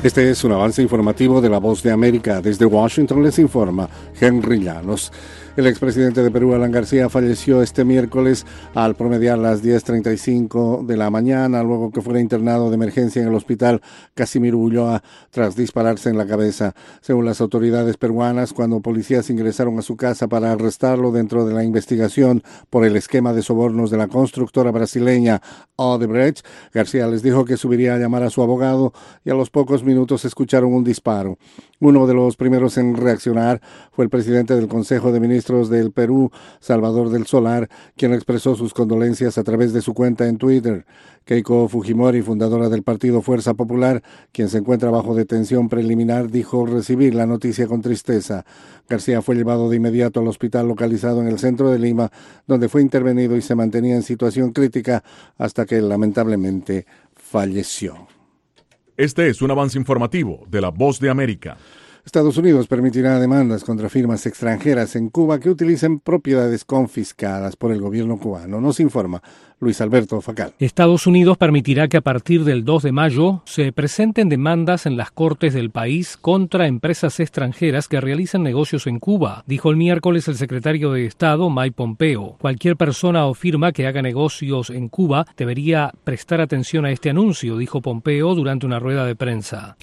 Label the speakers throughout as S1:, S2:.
S1: Este es un avance informativo de La Voz de América. Desde Washington les informa Henry Llanos. El expresidente de Perú, Alan García, falleció este miércoles al promediar las 10:35 de la mañana, luego que fuera internado de emergencia en el hospital Casimiro Ulloa tras dispararse en la cabeza. Según las autoridades peruanas, cuando policías ingresaron a su casa para arrestarlo dentro de la investigación por el esquema de sobornos de la constructora brasileña Odebrecht, García les dijo que subiría a llamar a su abogado y a los pocos minutos escucharon un disparo. Uno de los primeros en reaccionar fue el presidente del Consejo de Ministros del Perú, Salvador del Solar, quien expresó sus condolencias a través de su cuenta en Twitter. Keiko Fujimori, fundadora del partido Fuerza Popular, quien se encuentra bajo detención preliminar, dijo recibir la noticia con tristeza. García fue llevado de inmediato al hospital localizado en el centro de Lima, donde fue intervenido y se mantenía en situación crítica hasta que lamentablemente falleció.
S2: Este es un avance informativo de La Voz de América.
S1: Estados Unidos permitirá demandas contra firmas extranjeras en Cuba que utilicen propiedades confiscadas por el gobierno cubano. Nos informa Luis Alberto Facal.
S3: Estados Unidos permitirá que a partir del 2 de mayo se presenten demandas en las cortes del país contra empresas extranjeras que realicen negocios en Cuba, dijo el miércoles el secretario de Estado Mike Pompeo. Cualquier persona o firma que haga negocios en Cuba debería prestar atención a este anuncio, dijo Pompeo durante una rueda de prensa.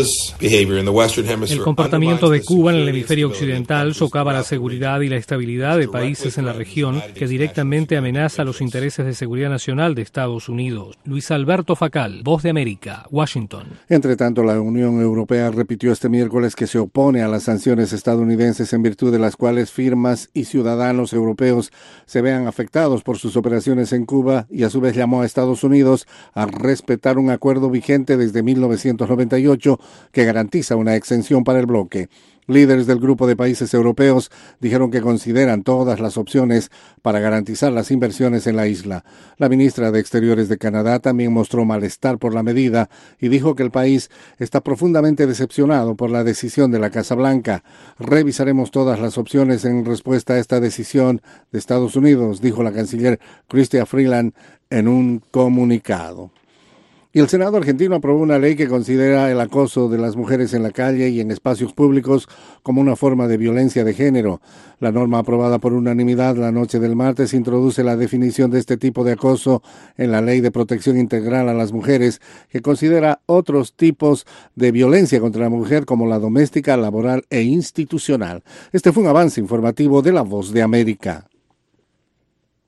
S3: El comportamiento de Cuba en el hemisferio occidental socava la seguridad y la estabilidad de países en la región que directamente amenaza los intereses de seguridad nacional de Estados Unidos. Luis Alberto Facal, Voz de América, Washington.
S1: Entre tanto, la Unión Europea repitió este miércoles que se opone a las sanciones estadounidenses en virtud de las cuales firmas y ciudadanos europeos se vean afectados por sus operaciones en Cuba y a su vez llamó a Estados Unidos a respetar un acuerdo vigente desde 1998 que garantiza una exención para el bloque. Líderes del grupo de países europeos dijeron que consideran todas las opciones para garantizar las inversiones en la isla. La ministra de Exteriores de Canadá también mostró malestar por la medida y dijo que el país está profundamente decepcionado por la decisión de la Casa Blanca. Revisaremos todas las opciones en respuesta a esta decisión de Estados Unidos, dijo la canciller Chrystia Freeland en un comunicado. Y el Senado argentino aprobó una ley que considera el acoso de las mujeres en la calle y en espacios públicos como una forma de violencia de género. La norma aprobada por unanimidad la noche del martes introduce la definición de este tipo de acoso en la Ley de Protección Integral a las Mujeres, que considera otros tipos de violencia contra la mujer como la doméstica, laboral e institucional. Este fue un avance informativo de La Voz de América.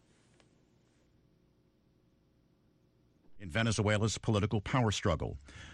S4: Venezuela's political power struggle.